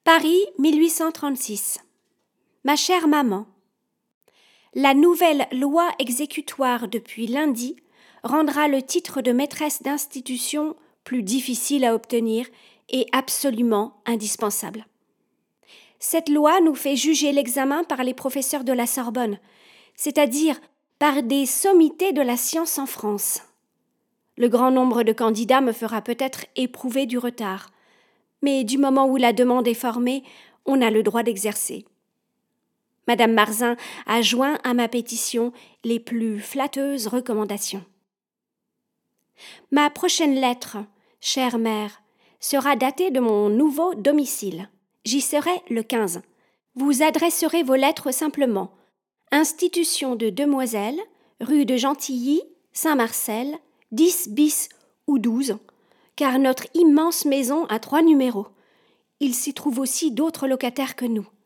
Paris, 1836. Ma chère maman, la nouvelle loi exécutoire depuis lundi rendra le titre de maîtresse d'institution plus difficile à obtenir et absolument indispensable. Cette loi nous fait juger l'examen par les professeurs de la Sorbonne, c'est-à-dire par des sommités de la science en France. Le grand nombre de candidats me fera peut-être éprouver du retard, mais du moment où la demande est formée, on a le droit d'exercer. Madame Marzin a joint à ma pétition les plus flatteuses recommandations. Ma prochaine lettre, chère mère, sera datée de mon nouveau domicile. J'y serai le 15. Vous adresserez vos lettres simplement. Institution de Demoiselles, rue de Gentilly, Saint-Marcel, 10 bis ou 12, car notre immense maison a 3 numéros. Il s'y trouve aussi d'autres locataires que nous.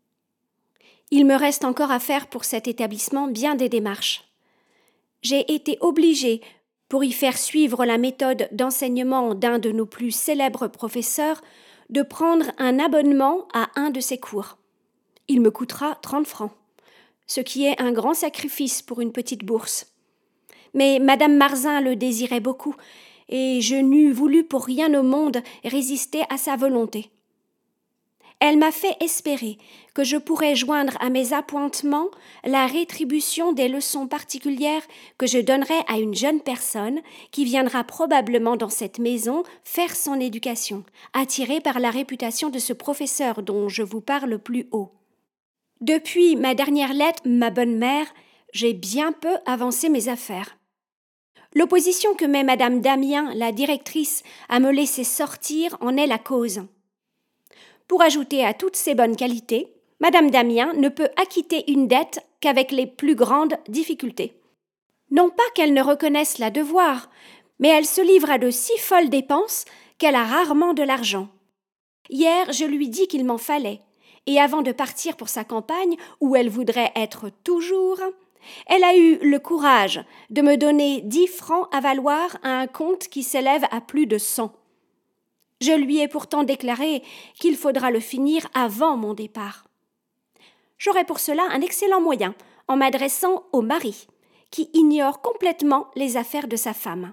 Il me reste encore à faire pour cet établissement bien des démarches. J'ai été obligée, pour y faire suivre la méthode d'enseignement d'un de nos plus célèbres professeurs, de prendre un abonnement à un de ses cours. Il me coûtera 30 francs, ce qui est un grand sacrifice pour une petite bourse. Mais Madame Marzin le désirait beaucoup, et je n'eus voulu pour rien au monde résister à sa volonté. Elle m'a fait espérer que je pourrais joindre à mes appointements la rétribution des leçons particulières que je donnerai à une jeune personne qui viendra probablement dans cette maison faire son éducation, attirée par la réputation de ce professeur dont je vous parle plus haut. Depuis ma dernière lettre, ma bonne mère, j'ai bien peu avancé mes affaires. L'opposition que met Madame Damien, la directrice, à me laisser sortir en est la cause. Pour ajouter à toutes ces bonnes qualités, Madame Damien ne peut acquitter une dette qu'avec les plus grandes difficultés. Non pas qu'elle ne reconnaisse la devoir, mais elle se livre à de si folles dépenses qu'elle a rarement de l'argent. Hier, je lui dis qu'il m'en fallait, et avant de partir pour sa campagne, où elle voudrait être toujours, elle a eu le courage de me donner 10 francs à valoir à un compte qui s'élève à plus de 100. Je lui ai pourtant déclaré qu'il faudra le finir avant mon départ. J'aurai pour cela un excellent moyen en m'adressant au mari, qui ignore complètement les affaires de sa femme.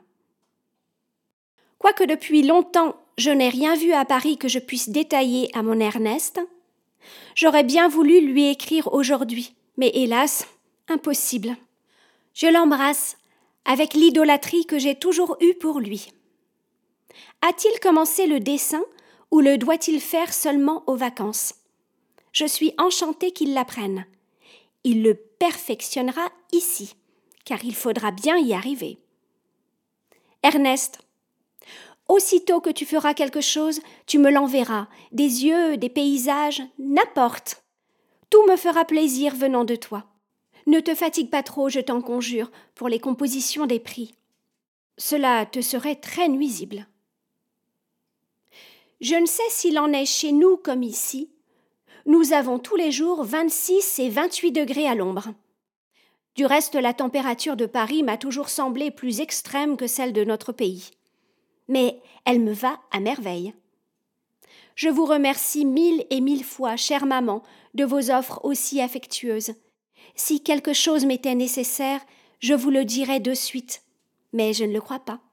Quoique depuis longtemps je n'ai rien vu à Paris que je puisse détailler à mon Ernest, j'aurais bien voulu lui écrire aujourd'hui, mais hélas, impossible. Je l'embrasse avec l'idolâtrie que j'ai toujours eue pour lui. A-t-il commencé le dessin ou le doit-il faire seulement aux vacances? Je suis enchantée qu'il l'apprenne. Il le perfectionnera ici, car il faudra bien y arriver. Ernest, aussitôt que tu feras quelque chose, tu me l'enverras, des yeux, des paysages, n'importe. Tout me fera plaisir venant de toi. Ne te fatigue pas trop, je t'en conjure, pour les compositions des prix. Cela te serait très nuisible. Je ne sais s'il en est chez nous comme ici. Nous avons tous les jours 26 et 28 degrés à l'ombre. Du reste, la température de Paris m'a toujours semblé plus extrême que celle de notre pays. Mais elle me va à merveille. Je vous remercie 1000 et 1000 fois, chère maman, de vos offres aussi affectueuses. Si quelque chose m'était nécessaire, je vous le dirais de suite, mais je ne le crois pas.